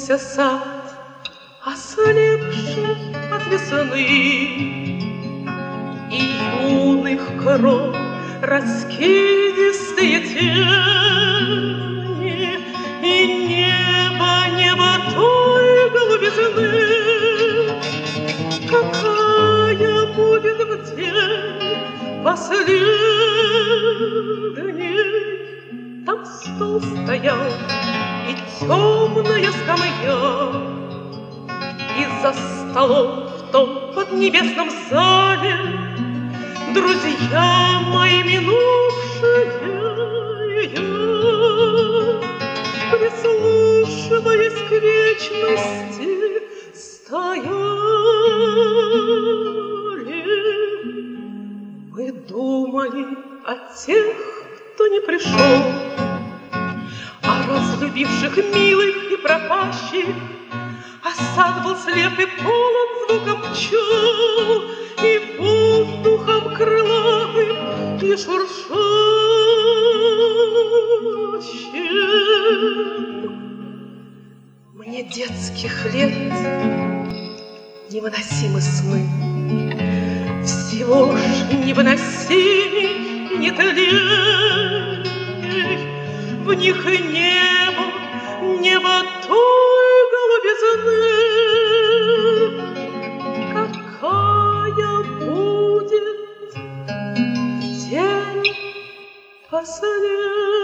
Осунувшийся сад, ослепший от весны, и юных крон раскидистые тени, и небо той голубизны. Какая будет в день последний, там стол стоял и темная скамья, и за столом в том поднебесном зале друзья мои минувшие я, прислушиваясь к вечности, стояли. Мы думали о тех, кто не пришел, о разлюбивших милых и пропащих, а сад был слеп и полон звуком пчел и воздухом крылатым и шуршащим. Мне детских лет невыносимы сны, всего ж невыносимей, нетленней. В них и небо той голубизны. Какая будет тень последняя.